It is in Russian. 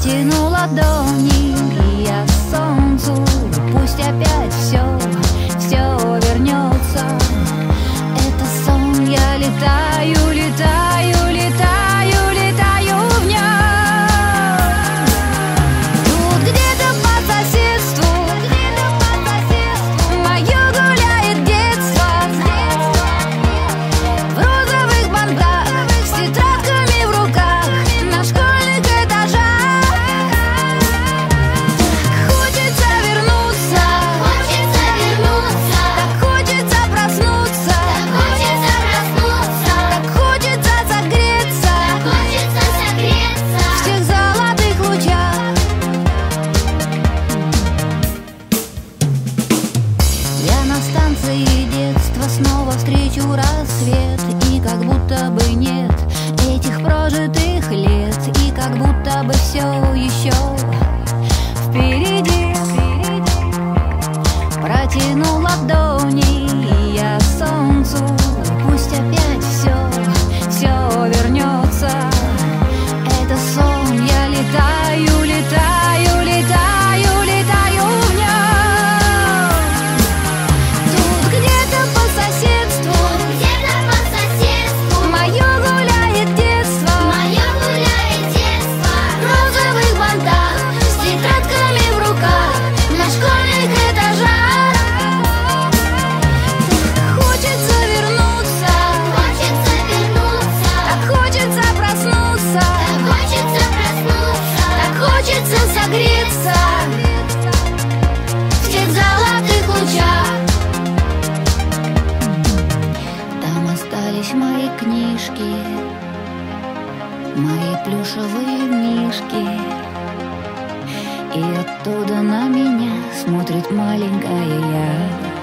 Протяну ладони я солнцу, пусть опять все вернется. Это сон, я летаю, летаю, летаю, летаю в нем. Тут где-то по соседству мое гуляет детство. В розовых бантах, с тетрадками в руках, на школьных этажах. Хочется вернуться, так хочется проснуться, так хочется согреться в тех золотых лучах. Я на станции детства снова встречу рассвет, и как будто бы нет этих прожитых лет, и как будто бы все еще впереди. Протяну ладони я солнцу, пусть опять все вернется. Это сон, я летаю, летаю, летаю, летаю в нем. Тут где-то по соседству мое гуляет детство. В розовых бантах, с тетрадками в руках, на школьных этажах. Хочется вернуться, так хочется проснуться, так хочется согреться в тех золотых лучах. Там остались мои книжки, мои плюшевые мишки, и оттуда на меня смотрит маленькая я.